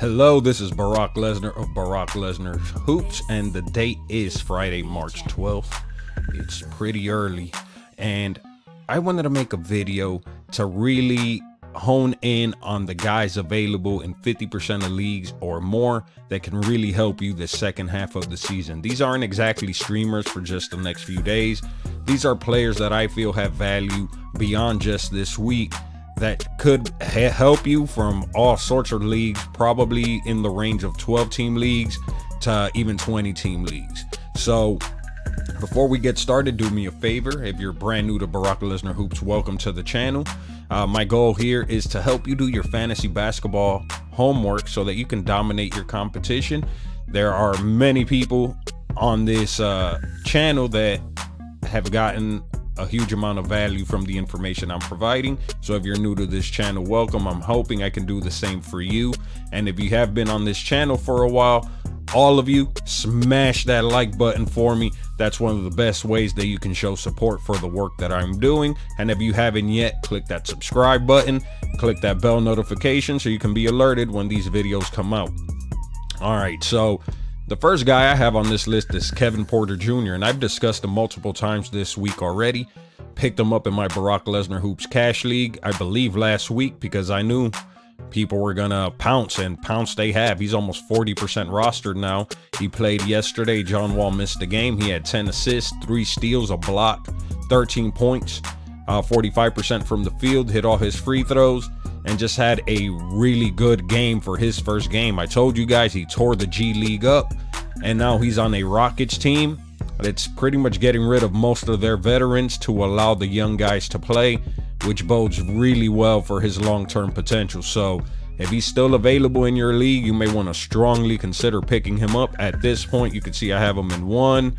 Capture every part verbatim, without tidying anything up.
Hello, this is Barack Lesnar of Barack Lesnar's Hoops, and the date is Friday, March twelfth. It's pretty early, and I wanted to make a video to really hone in on the guys available in fifty percent of leagues or more that can really help you the second half of the season. These aren't exactly streamers for just the next few days. These are players that I feel have value beyond just this week, that could ha help you from all sorts of leagues, probably in the range of twelve team leagues to even twenty team leagues. So before we get started, do me a favor. If you're brand new to Barack Lesnar Hoops, welcome to the channel. Uh, my goal here is to help you do your fantasy basketball homework so that you can dominate your competition. There are many people on this uh, channel that have gotten a huge amount of value from the information I'm providing. So if you're new to this channel, welcome. I'm hoping I can do the same for you. And if you have been on this channel for a while, all of you, smash that like button for me. That's one of the best ways that you can show support for the work that I'm doing. And if you haven't yet, click that subscribe button, click that bell notification so you can be alerted when these videos come out. All right, so the first guy I have on this list is Kevin Porter Junior, and I've discussed him multiple times this week already. Picked him up in my Barack Lesnar Hoops Cash League, I believe last week, because I knew people were gonna pounce, and pounce they have. He's almost forty percent rostered now. He played yesterday. John Wall missed the game. He had ten assists, three steals, a block, thirteen points, uh, forty-five percent from the field, hit all his free throws, and just had a really good game for his first game. I told you guys he tore the G League up, and now he's on a Rockets team that's pretty much getting rid of most of their veterans to allow the young guys to play, which bodes really well for his long-term potential. So if he's still available in your league, you may want to strongly consider picking him up. At this point, you can see I have him in one,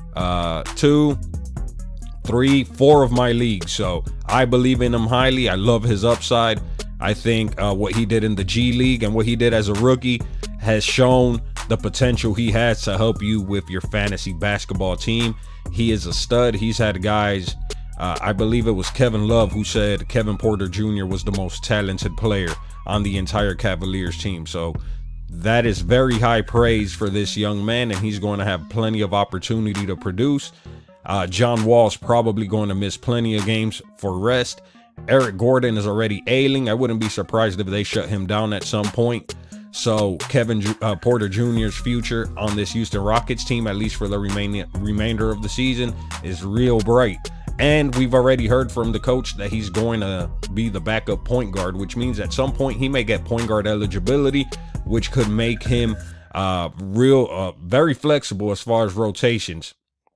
uh, two, three, four of my leagues. So I believe in him highly. I love his upside. I think uh, what he did in the G League and what he did as a rookie has shown the potential he has to help you with your fantasy basketball team. He is a stud. He's had guys, uh, I believe it was Kevin Love who said Kevin Porter Junior was the most talented player on the entire Cavaliers team. So that is very high praise for this young man, and he's going to have plenty of opportunity to produce. Uh, John Wall's probably going to miss plenty of games for rest. Eric Gordon is already ailing. I wouldn't be surprised if they shut him down at some point. So Kevin uh, Porter Junior's future on this Houston Rockets team, at least for the remaining remainder of the season, is real bright. And we've already heard from the coach that he's going to be the backup point guard, which means at some point he may get point guard eligibility, which could make him uh, real, uh, very flexible as far as rotations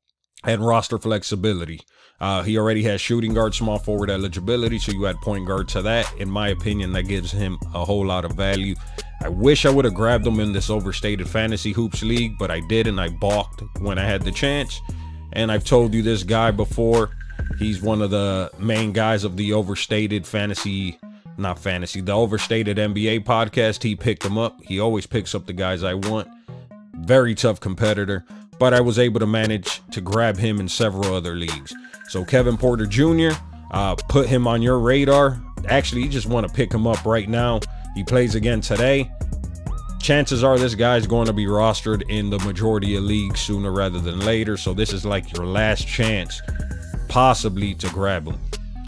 and roster flexibility. Uh, he already has shooting guard, small forward eligibility, so you add point guard to that. In my opinion, that gives him a whole lot of value. I wish I would have grabbed him in this overstated fantasy hoops league, but I didn't. I balked when I had the chance. And I've told you this guy before. He's one of the main guys of the overstated fantasy, not fantasy, the overstated N B A podcast. He picked him up. He always picks up the guys I want. Very tough competitor, but I was able to manage to grab him in several other leagues. So Kevin Porter Junior, uh, put him on your radar. Actually, you just want to pick him up right now. He plays again today. Chances are this guy's going to be rostered in the majority of leagues sooner rather than later. So this is like your last chance possibly to grab him.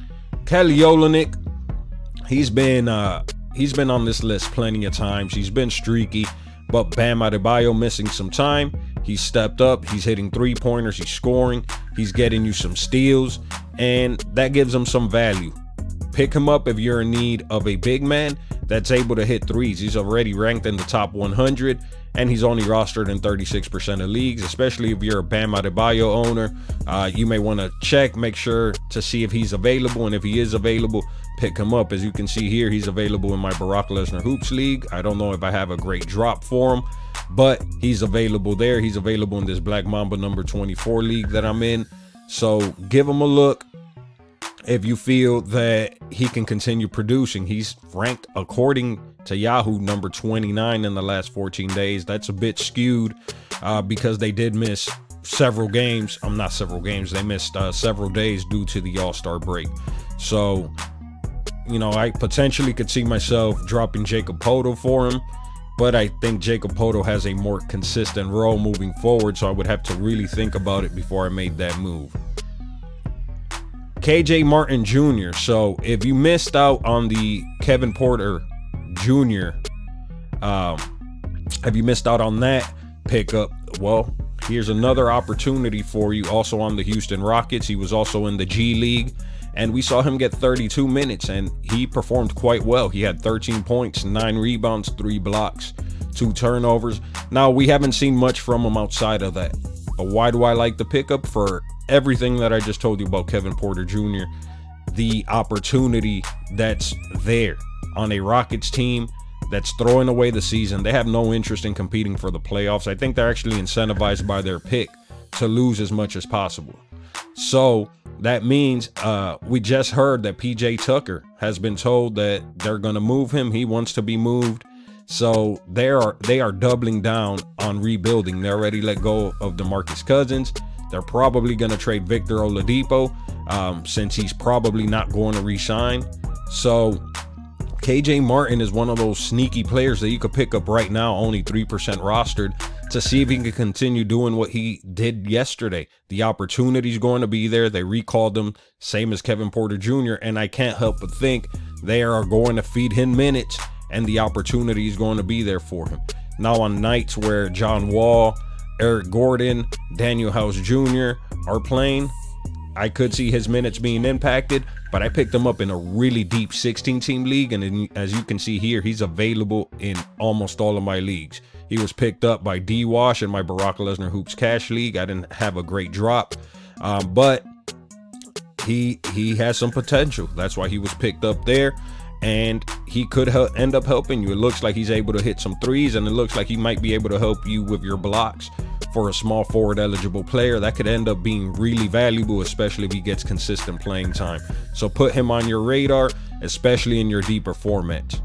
Kelly Olynyk, he's been uh, he's been on this list plenty of times. He's been streaky, but Bam Adebayo missing some time. He's stepped up. He's hitting three pointers. He's scoring. He's getting you some steals, and that gives him some value. Pick him up if you're in need of a big man that's able to hit threes. He's already ranked in the top one hundred, and he's only rostered in thirty-six percent of leagues. Especially if you're a Bam Adebayo owner, uh, you may want to check, make sure to see if he's available, and if he is available, pick him up. As you can see here, he's available in my Barack Lesnar Hoops League. I don't know if I have a great drop for him, but he's available there. He's available in this Black Mamba number twenty-four league that I'm in. So give him a look if you feel that he can continue producing. He's ranked, according to Yahoo, number twenty-nine in the last fourteen days. That's a bit skewed uh, because they did miss several games. I'm um, not several games. They missed uh, several days due to the All-Star break. So, you know, I potentially could see myself dropping Jacob Poeltl for him. but I think Jacob Poto has a more consistent role moving forward, so I would have to really think about it before I made that move. K J Martin Junior So if you missed out on the Kevin Porter Junior, um, have you missed out on that pickup? Well, here's another opportunity for you. Also on the Houston Rockets. He was also in the G League, and we saw him get thirty-two minutes, and he performed quite well. He had thirteen points, nine rebounds, three blocks, two turnovers. Now, we haven't seen much from him outside of that. But why do I like the pickup? For everything that I just told you about Kevin Porter Junior, the opportunity that's there on a Rockets team that's throwing away the season. They have no interest in competing for the playoffs. I think they're actually incentivized by their pick to lose as much as possible. So that means uh, we just heard that P J Tucker has been told that they're going to move him. He wants to be moved. So they are they are doubling down on rebuilding. They already let go of DeMarcus Cousins. They're probably going to trade Victor Oladipo um, since he's probably not going to re-sign. So K J Martin is one of those sneaky players that you could pick up right now, only three percent rostered, to see if he can continue doing what he did yesterday. The opportunity's going to be there. They recalled him, same as Kevin Porter Junior, and I can't help but think they are going to feed him minutes, and the opportunity is going to be there for him. Now, on nights where John Wall, Eric Gordon, Daniel House Junior are playing, I could see his minutes being impacted, but I picked him up in a really deep sixteen team league, and in, as you can see here, he's available in almost all of my leagues. He was picked up by D Wash in my Barack Lesnar Hoops Cash League. I didn't have a great drop, um, but he he has some potential. That's why he was picked up there, and he could end up helping you. It looks like he's able to hit some threes, and it looks like he might be able to help you with your blocks. For a small forward eligible player, that could end up being really valuable, especially if he gets consistent playing time. So put him on your radar, especially in your deeper formats.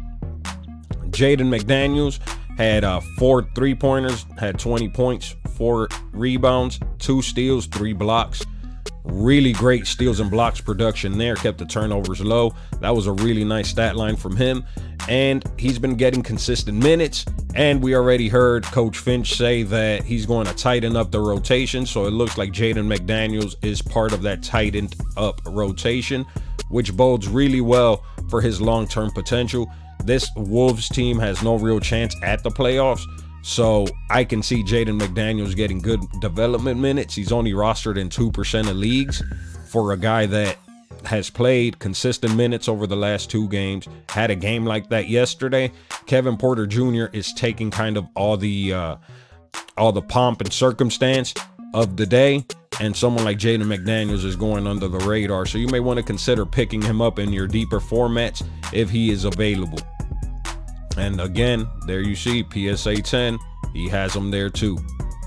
Jaden McDaniels had uh, four three-pointers, had twenty points, four rebounds, two steals, three blocks. Really great steals and blocks production there, kept the turnovers low. That was a really nice stat line from him, and he's been getting consistent minutes. And we already heard Coach Finch say that he's going to tighten up the rotation, so it looks like Jaden McDaniels is part of that tightened up rotation, which bodes really well for his long-term potential. This Wolves team has no real chance at the playoffs, so I can see Jaden McDaniels getting good development minutes. He's only rostered in two percent of leagues. For a guy that has played consistent minutes over the last two games, had a game like that yesterday, Kevin Porter Junior is taking kind of all the uh, all the pomp and circumstance of the day, and someone like Jaden McDaniels is going under the radar. So you may want to consider picking him up in your deeper formats if he is available. And again, there you see P S A ten, he has them there too.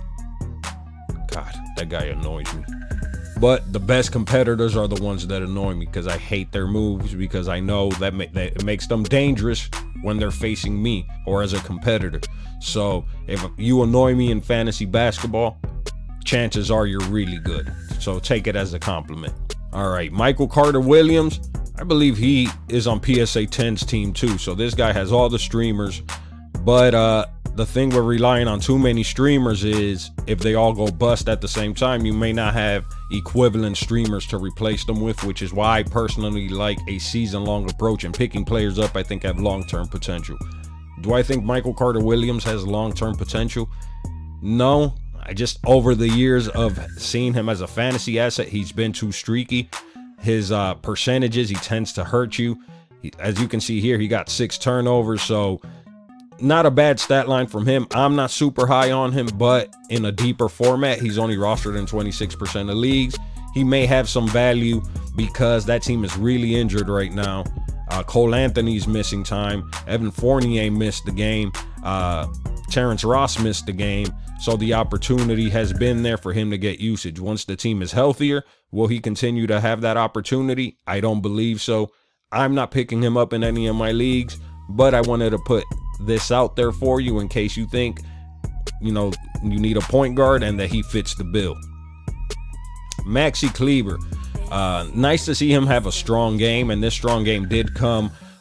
God, that guy annoys me. But the best competitors are the ones that annoy me, because I hate their moves, because I know that, ma that it makes them dangerous when they're facing me or as a competitor. So if you annoy me in fantasy basketball, chances are you're really good. So take it as a compliment. All right, Michael Carter Williams, I believe he is on P S A ten's team too. So this guy has all the streamers, but uh, the thing with relying on too many streamers is if they all go bust at the same time, you may not have equivalent streamers to replace them with, which is why I personally like a season-long approach, and picking players up I think have long-term potential. Do I think Michael Carter Williams has long-term potential? No. I just, over the years of seeing him as a fantasy asset, he's been too streaky. His uh, percentages, he tends to hurt you. He, as you can see here, he got six turnovers, so not a bad stat line from him. I'm not super high on him, but in a deeper format, he's only rostered in twenty-six percent of leagues. He may have some value because that team is really injured right now. Uh, Cole Anthony's missing time. Evan Fournier missed the game. Uh, Terrence Ross missed the game. So the opportunity has been there for him to get usage. Once the team is healthier, will he continue to have that opportunity? I don't believe so. I'm not picking him up in any of my leagues, but I wanted to put this out there for you in case you think, you know, you need a point guard and that he fits the bill. Maxi Kleber, uh, nice to see him have a strong game, and this strong game did come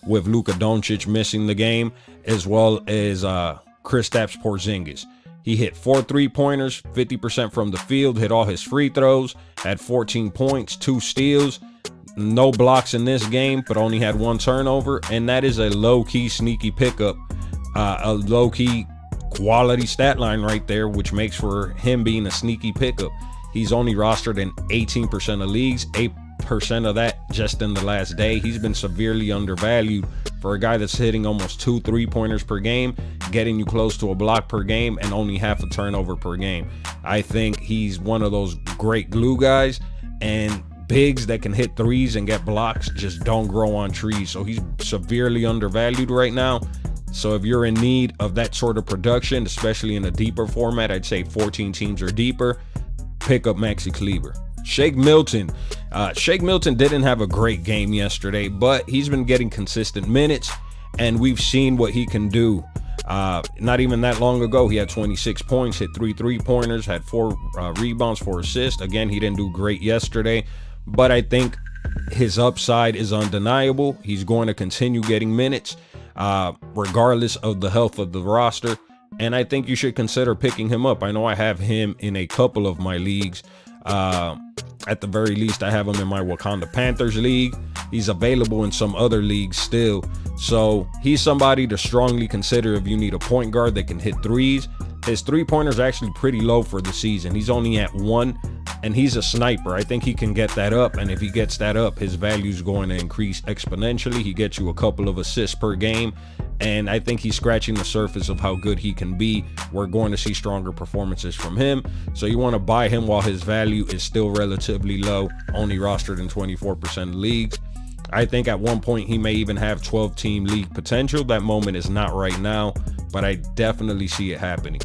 with Luka Doncic missing the game, as well as uh, Kristaps Porzingis. He hit four three-pointers, fifty percent from the field, hit all his free throws, had fourteen points, two steals, no blocks in this game, but only had one turnover, and that is a low-key sneaky pickup, uh, a low-key quality stat line right there, which makes for him being a sneaky pickup. He's only rostered in eighteen percent of leagues, eight percent of that just in the last day. He's been severely undervalued for a guy that's hitting almost two three-pointers per game, getting you close to a block per game, and only half a turnover per game. I think he's one of those great glue guys, and bigs that can hit threes and get blocks just don't grow on trees. So he's severely undervalued right now. So if you're in need of that sort of production, especially in a deeper format, I'd say fourteen teams or deeper, pick up Maxi Kleber. Shake Milton. Uh, Shake Milton didn't have a great game yesterday, but he's been getting consistent minutes, and we've seen what he can do. Uh, not even that long ago, he had twenty-six points, hit three three-pointers, had four uh, rebounds, four assists. Again, he didn't do great yesterday, but I think his upside is undeniable. He's going to continue getting minutes, uh, regardless of the health of the roster, and I think you should consider picking him up. I know I have him in a couple of my leagues. Uh, at the very least, I have him in my Wakanda Panthers league. He's available in some other leagues still. So he's somebody to strongly consider if you need a point guard that can hit threes. His three-pointers are actually pretty low for the season. He's only at one, and he's a sniper. I think he can get that up, and if he gets that up, his value is going to increase exponentially. He gets you a couple of assists per game, and I think he's scratching the surface of how good he can be. We're going to see stronger performances from him, so you want to buy him while his value is still relatively low, only rostered in twenty-four percent of leagues. I think at one point he may even have twelve team league potential. That moment is not right now, but I definitely see it happening.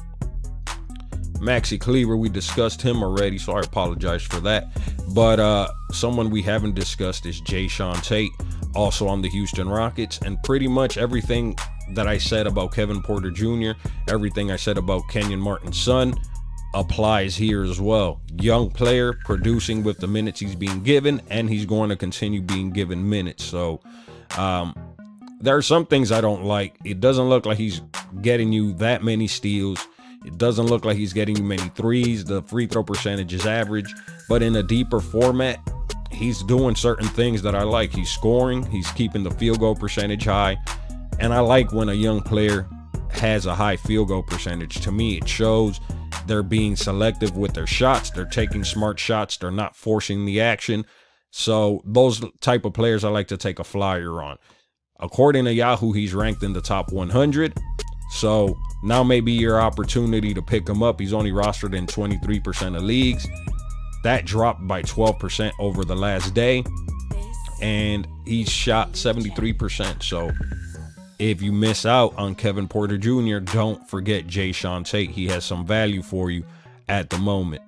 Maxi Kleber, we discussed him already, so I apologize for that. But uh, someone we haven't discussed is Jae'Sean Tate, also on the Houston Rockets. And pretty much everything that I said about Kevin Porter Junior, everything I said about Kenyon Martin's son, applies here as well. Young player, producing with the minutes he's being given, and he's going to continue being given minutes. So um, there are some things I don't like. It doesn't look like he's getting you that many steals. It doesn't look like he's getting many threes. The free throw percentage is average, but in a deeper format, he's doing certain things that I like. He's scoring, he's keeping the field goal percentage high, and I like when a young player has a high field goal percentage. To me, it shows they're being selective with their shots. They're taking smart shots. They're not forcing the action. So those type of players I like to take a flyer on. According to Yahoo, he's ranked in the top one hundred. So now may be your opportunity to pick him up. He's only rostered in twenty-three percent of leagues. That dropped by twelve percent over the last day, and he's shot seventy-three percent. So if you miss out on Kevin Porter Junior, don't forget Jae'Sean Tate. He has some value for you at the moment.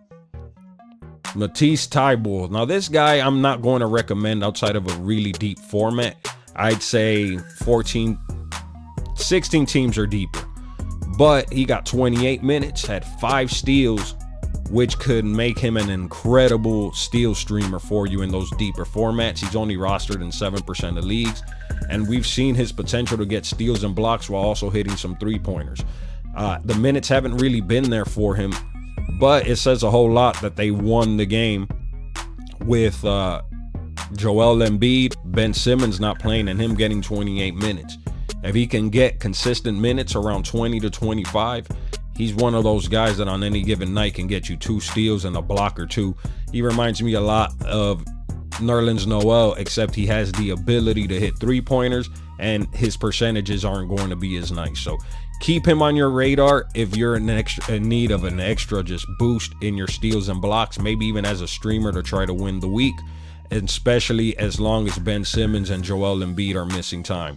Matisse Thybulle. Now this guy I'm not going to recommend outside of a really deep format. I'd say fourteen, sixteen teams or deeper. But he got twenty-eight minutes, had five steals, which could make him an incredible steal streamer for you in those deeper formats. He's only rostered in seven percent of leagues, and we've seen his potential to get steals and blocks while also hitting some three-pointers. Uh, the minutes haven't really been there for him, but it says a whole lot that they won the game with uh, Joel Embiid, Ben Simmons not playing, and him getting twenty-eight minutes. If he can get consistent minutes around twenty to twenty-five, he's one of those guys that on any given night can get you two steals and a block or two. He reminds me a lot of Nerlens Noel, except he has the ability to hit three-pointers, and his percentages aren't going to be as nice. So keep him on your radar if you're in, extra, in need of an extra just boost in your steals and blocks, maybe even as a streamer to try to win the week, especially as long as Ben Simmons and Joel Embiid are missing time.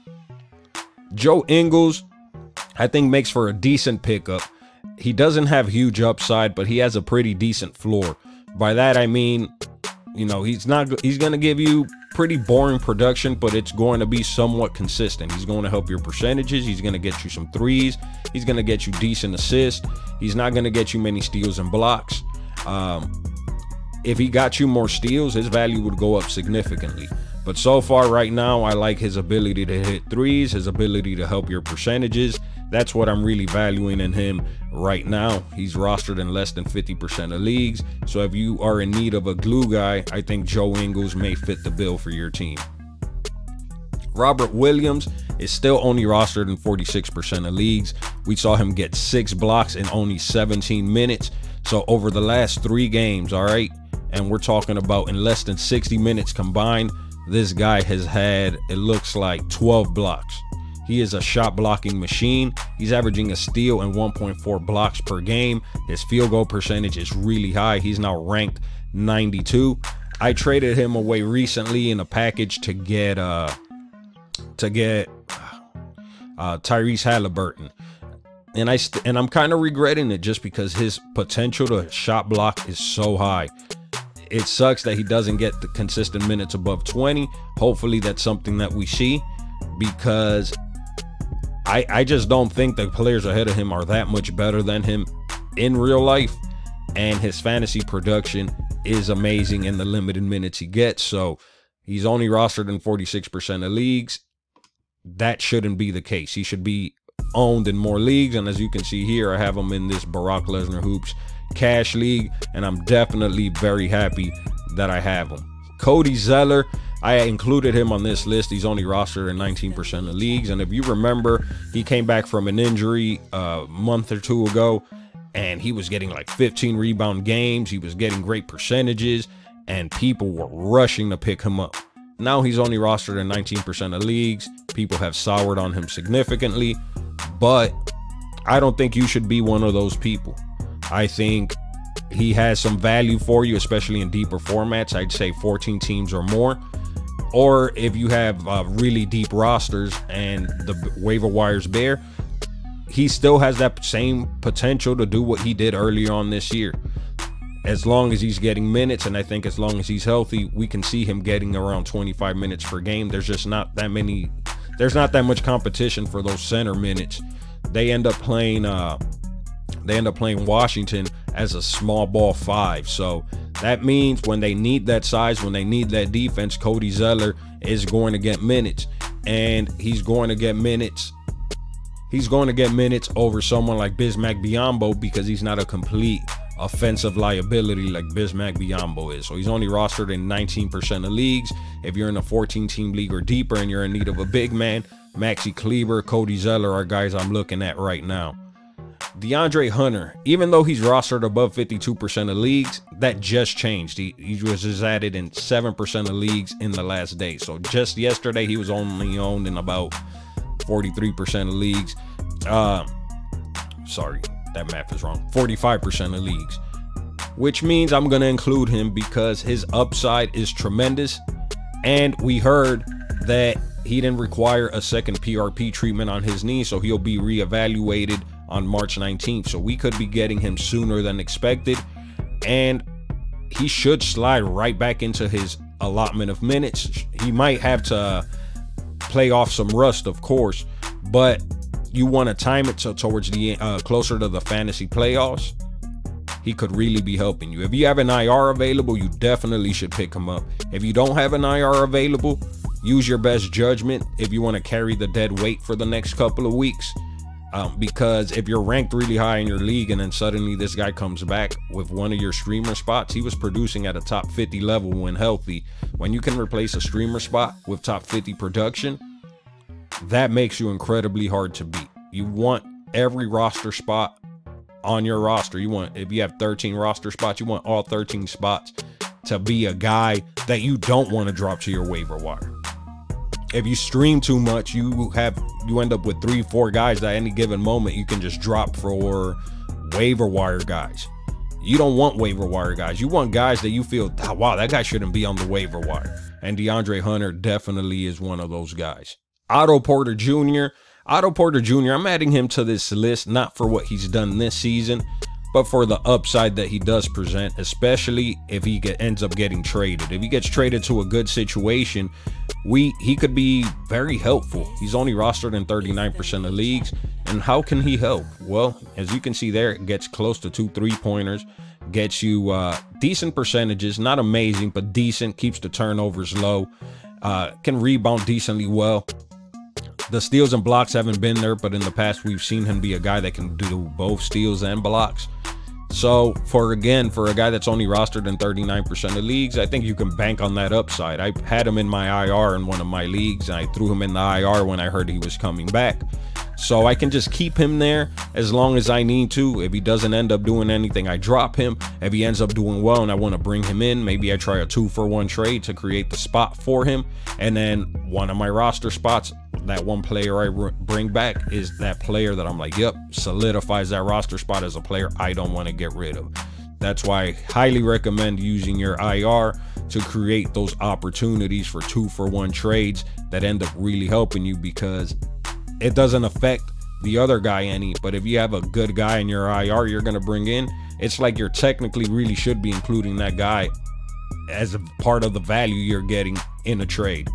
Joe Ingles, I think, makes for a decent pickup. He doesn't have huge upside, but he has a pretty decent floor. By that I mean, you know, he's not he's going to give you pretty boring production, but it's going to be somewhat consistent. He's going to help your percentages. He's going to get you some threes. He's going to get you decent assists. He's not going to get you many steals and blocks. Um, if he got you more steals, his value would go up significantly. But so far right now, I like his ability to hit threes, his ability to help your percentages. That's what I'm really valuing in him right now. He's rostered in less than fifty percent of leagues. So if you are in need of a glue guy, I think Joe Ingles may fit the bill for your team. Robert Williams is still only rostered in forty-six percent of leagues. We saw him get six blocks in only seventeen minutes. So over the last three games, all right, and we're talking about in less than sixty minutes combined, this guy has had, it looks like, twelve blocks. He is a shot blocking machine. He's averaging a steal and one point four blocks per game. His field goal percentage is really high. He's now ranked ninety-two. I traded him away recently in a package to get uh to get uh Tyrese Halliburton. And I st and I'm kind of regretting it just because his potential to shot block is so high. It sucks that he doesn't get the consistent minutes above twenty. Hopefully that's something that we see, because I, I just don't think the players ahead of him are that much better than him in real life. And his fantasy production is amazing in the limited minutes he gets. So he's only rostered in forty-six percent of leagues. That shouldn't be the case. He should be owned in more leagues. And as you can see here, I have him in this Brock Lesnar Hoops Cash League. And I'm definitely very happy that I have him. Cody Zeller, I included him on this list. He's only rostered in nineteen percent of leagues. And if you remember, he came back from an injury a month or two ago, and he was getting like fifteen rebound games. He was getting great percentages, and people were rushing to pick him up. Now he's only rostered in nineteen percent of leagues. People have soured on him significantly, but I don't think you should be one of those people. I think he has some value for you, especially in deeper formats. I'd say fourteen teams or more. Or if you have uh, really deep rosters and the waiver wire's bare, he still has that same potential to do what he did earlier on this year. As long as he's getting minutes, and I think as long as he's healthy, we can see him getting around twenty-five minutes per game. There's just not that many, there's not that much competition for those center minutes. They end up playing, uh, they end up playing Washington as a small ball five. So that means when they need that size, when they need that defense, Cody Zeller is going to get minutes, and he's going to get minutes. He's going to get minutes over someone like Bismack Biyombo, because he's not a complete offensive liability like Bismack Biyombo is. So he's only rostered in nineteen percent of leagues. If you're in a fourteen team league or deeper and you're in need of a big man, Maxi Kleber, Cody Zeller are guys I'm looking at right now. DeAndre Hunter, even though he's rostered above fifty-two percent of leagues, that just changed. He, he was just added in seven percent of leagues in the last day. So just yesterday, he was only owned in about forty-three percent of leagues. Uh, sorry, that math is wrong. forty-five percent of leagues, which means I'm going to include him because his upside is tremendous. And we heard that he didn't require a second P R P treatment on his knee, so he'll be reevaluated on March nineteenth. So we could be getting him sooner than expected, and he should slide right back into his allotment of minutes. He might have to play off some rust, of course, but you want to time it so towards the uh, closer to the fantasy playoffs. He could really be helping you. If you have an I R available, you definitely should pick him up. If you don't have an I R available, use your best judgment if you want to carry the dead weight for the next couple of weeks. Um, because if you're ranked really high in your league and then suddenly this guy comes back with one of your streamer spots, he was producing at a top fifty level when healthy. When you can replace a streamer spot with top fifty production, that makes you incredibly hard to beat. You want every roster spot on your roster. You want, if you have thirteen roster spots, you want all thirteen spots to be a guy that you don't want to drop to your waiver wire. If you stream too much, you have you end up with three, four guys that at any given moment you can just drop for waiver wire guys. You don't want waiver wire guys. You want guys that you feel, oh, wow, that guy shouldn't be on the waiver wire. And DeAndre Hunter definitely is one of those guys. Otto Porter Junior Otto Porter Junior, I'm adding him to this list, not for what he's done this season, but for the upside that he does present, especially if he get, ends up getting traded. If he gets traded to a good situation, we he could be very helpful. He's only rostered in thirty-nine percent of leagues. And how can he help? Well, as you can see there, it gets close to two three-pointers, gets you uh, decent percentages, not amazing, but decent, keeps the turnovers low. Uh, can rebound decently well. The steals and blocks haven't been there, but in the past we've seen him be a guy that can do both steals and blocks. So for again, for a guy that's only rostered in thirty-nine percent of leagues, I think you can bank on that upside. I had him in my I R in one of my leagues, and I threw him in the I R when I heard he was coming back. So I can just keep him there as long as I need to. If he doesn't end up doing anything, I drop him. If he ends up doing well and I want to bring him in, maybe I try a two for one trade to create the spot for him. And then one of my roster spots, that one player I bring back is that player that I'm like, yep, solidifies that roster spot as a player I don't want to get rid of. That's why I highly recommend using your I R to create those opportunities for two for one trades that end up really helping you, because it doesn't affect the other guy any. But if you have a good guy in your I R you're going to bring in, it's like you're technically really should be including that guy as a part of the value you're getting in a trade.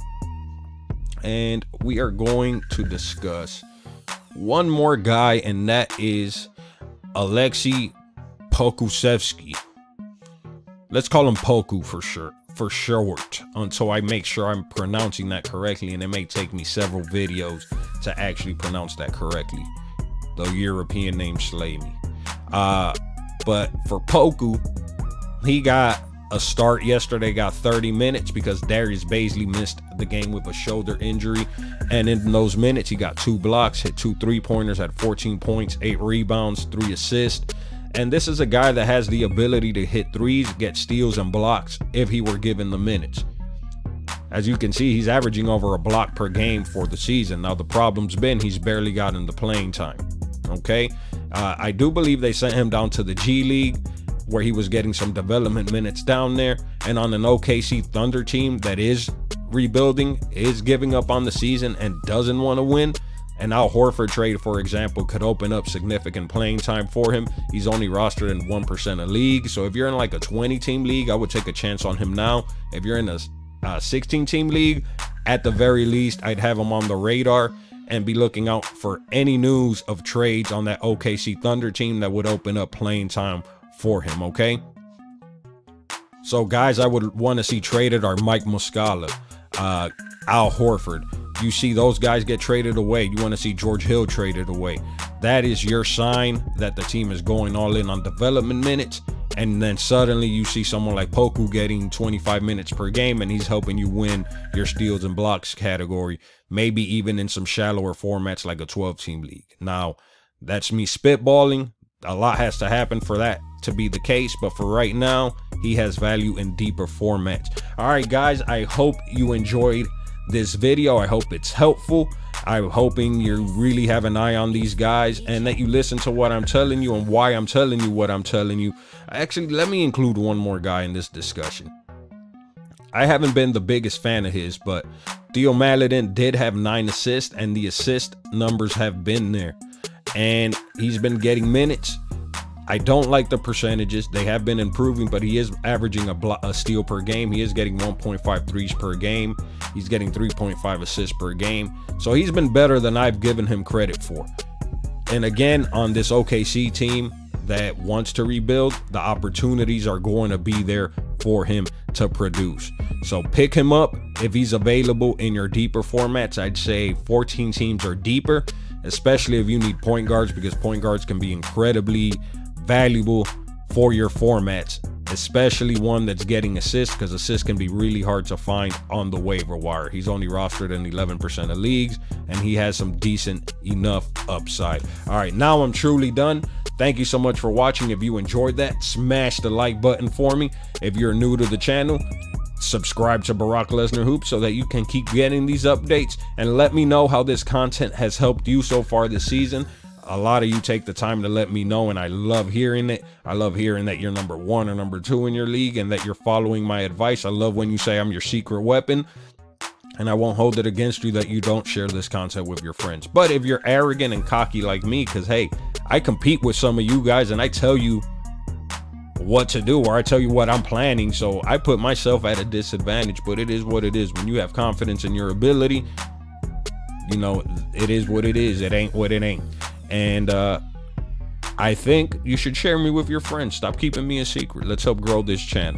And we are going to discuss one more guy, and that is Aleksej Pokusevski. Let's call him Poku for sure, for short, until I make sure I'm pronouncing that correctly, and it may take me several videos to actually pronounce that correctly. The European name slay me. Uh, but for Poku, he got a start yesterday, got thirty minutes because Darius Bazley missed the game with a shoulder injury, and in those minutes he got two blocks, hit two three-pointers, had fourteen points, eight rebounds, three assists. And this is a guy that has the ability to hit threes, get steals and blocks if he were given the minutes. As you can see, he's averaging over a block per game for the season. Now the problem's been he's barely gotten the playing time. Okay, uh, I do believe they sent him down to the G League, where he was getting some development minutes down there, and on an O K C Thunder team that is rebuilding, is giving up on the season, and doesn't want to win. An Al Horford trade, for example, could open up significant playing time for him. He's only rostered in one percent of leagues, so if you're in like a twenty team league, I would take a chance on him now. If you're in a uh, sixteen team league, at the very least, I'd have him on the radar and be looking out for any news of trades on that O K C Thunder team that would open up playing time for him. Okay, so guys I would want to see traded are Mike Muscala, uh, Al Horford. You see those guys get traded away. You want to see George Hill traded away. That is your sign that the team is going all in on development minutes. And then suddenly you see someone like Poku getting twenty-five minutes per game, and he's helping you win your steals and blocks category, maybe even in some shallower formats like a twelve team league. Now, that's me spitballing. A lot has to happen for that to be the case, but for right now, he has value in deeper formats. All right, guys, I hope you enjoyed this video. I hope it's helpful. I'm hoping you really have an eye on these guys and that you listen to what I'm telling you and why I'm telling you what I'm telling you. Actually, let me include one more guy in this discussion. I haven't been the biggest fan of his, but Theo Maledon did have nine assists, and the assist numbers have been there, and he's been getting minutes. I don't like the percentages. They have been improving, but he is averaging a, block, a steal per game. He is getting one point five threes per game. He's getting three point five assists per game. So he's been better than I've given him credit for. And again, on this O K C team that wants to rebuild, the opportunities are going to be there for him to produce. So pick him up if he's available in your deeper formats. I'd say fourteen teams or deeper, especially if you need point guards, because point guards can be incredibly valuable for your formats, especially one that's getting assists, because assists can be really hard to find on the waiver wire. He's only rostered in eleven percent of leagues, and he has some decent enough upside. All right, now I'm truly done. Thank you so much for watching. If you enjoyed that, smash the like button for me. If you're new to the channel, subscribe to Brock Lesnar Hoops so that you can keep getting these updates, and let me know how this content has helped you so far this season. A lot of you take the time to let me know, and I love hearing it. I love hearing that you're number one or number two in your league and that you're following my advice. I love when you say I'm your secret weapon, and I won't hold it against you that you don't share this content with your friends. But if you're arrogant and cocky like me, because hey, I compete with some of you guys and I tell you what to do, or I tell you what I'm planning, so I put myself at a disadvantage. But it is what it is. When you have confidence in your ability, you know, it is what it is. It ain't what it ain't. And uh, I think you should share me with your friends. Stop keeping me a secret. Let's help grow this channel.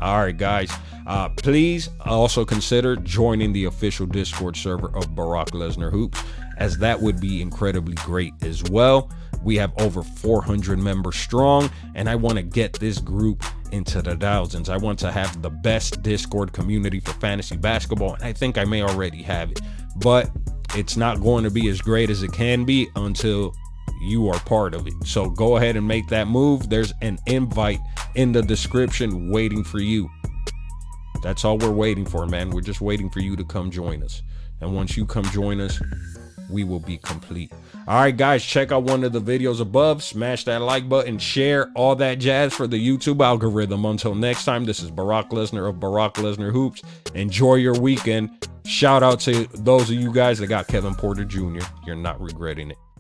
All right, guys, uh, please also consider joining the official Discord server of Brock Lesnar Hoops, as that would be incredibly great as well. We have over four hundred members strong, and I want to get this group into the thousands. I want to have the best Discord community for fantasy basketball, and I think I may already have it, but it's not going to be as great as it can be until you are part of it. So go ahead and make that move. There's an invite in the description waiting for you. That's all we're waiting for, man. We're just waiting for you to come join us. And once you come join us, we will be complete. All right, guys, check out one of the videos above. Smash that like button, share, all that jazz for the YouTube algorithm. Until next time, this is Brock Lesnar of Brock Lesnar Hoops. Enjoy your weekend. Shout out to those of you guys that got Kevin Porter Junior You're not regretting it.